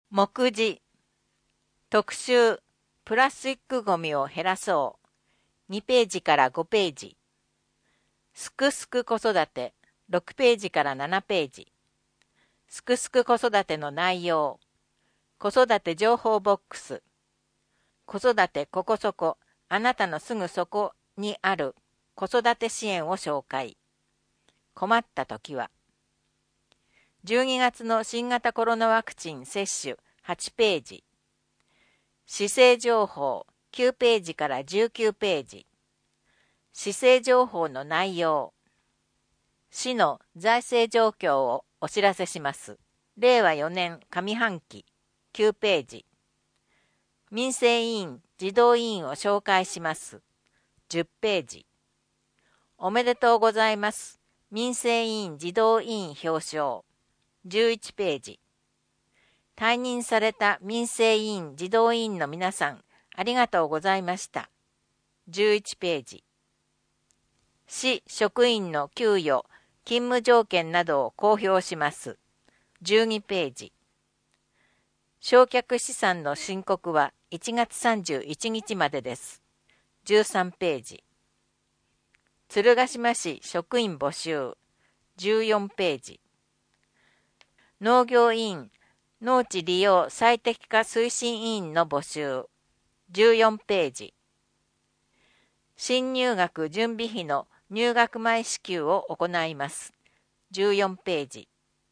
目次特集プラスチックごみを減らそう2ページから5ページすくすく子育て6ページから7ページすくすく子育ての内容子育て情報ボックス子育てここそこあなたのすぐそこにある子育て支援を紹介困った時は12月の新型コロナワクチン接種8ページ市政情報9ページから19ページ市政情報の内容市の財政状況をお知らせします令和4年上半期9ページ民生委員児童委員を紹介します10ページおめでとうございます民生委員児童委員表彰11ページ退任された民生委員児童委員の皆さんありがとうございました11ページ市職員の給与勤務条件などを公表します12ページ償却資産の申告は1月31日までです13ページ鶴ヶ島市職員募集14ページ農業委員農地利用最適化推進委員の募集14ページ新入学準備費の入学前支給を行います14ページ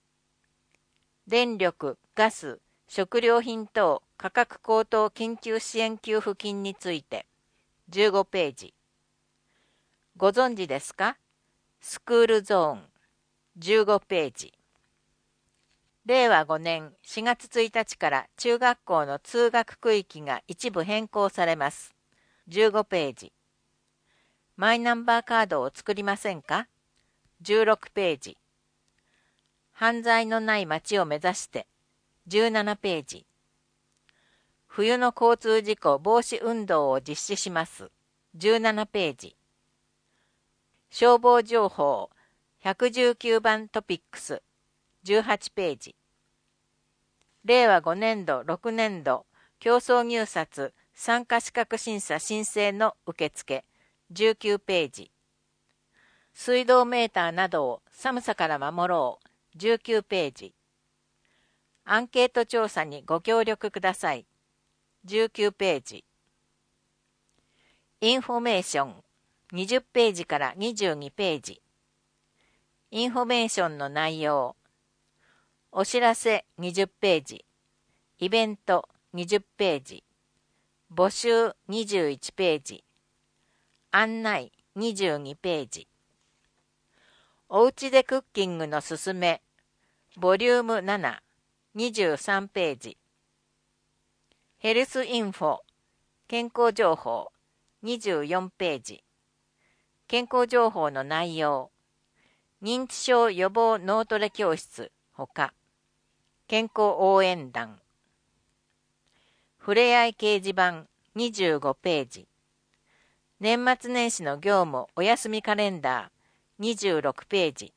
電力・ガス・食料品等価格高騰緊急支援給付金について15ページご存知ですかスクールゾーン15ページ令和5年4月1日から中学校の通学区域が一部変更されます15ページマイナンバーカードを作りませんか16ページ犯罪のない街を目指して17ページ冬の交通事故防止運動を実施します17ページ消防情報119番トピックス18ページ令和5年度6年度競争入札参加資格審査申請の受付19ページ水道メーターなどを寒さから守ろう19ページアンケート調査にご協力ください19ページインフォメーション20ページから22ページインフォメーションの内容お知らせ20ページイベント20ページ募集21ページ案内22ページおうちでクッキングのすすめボリューム7 23ページヘルスインフォ健康情報24ページ健康情報の内容認知症予防脳トレ教室ほか健康応援団ふれあい掲示板25ページ年末年始の業務お休みカレンダー26ページ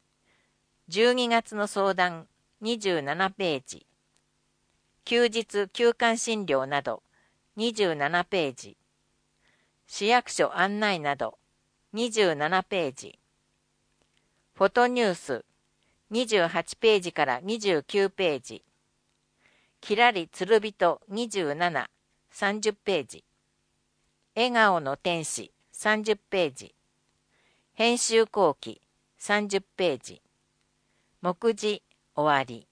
12月の相談27ページ休日休館診療など27ページ市役所案内など27ページフォトニュース28ページから29ページきらりつるびと27、30ページ笑顔の天使30ページ編集後期30ページ目次終わり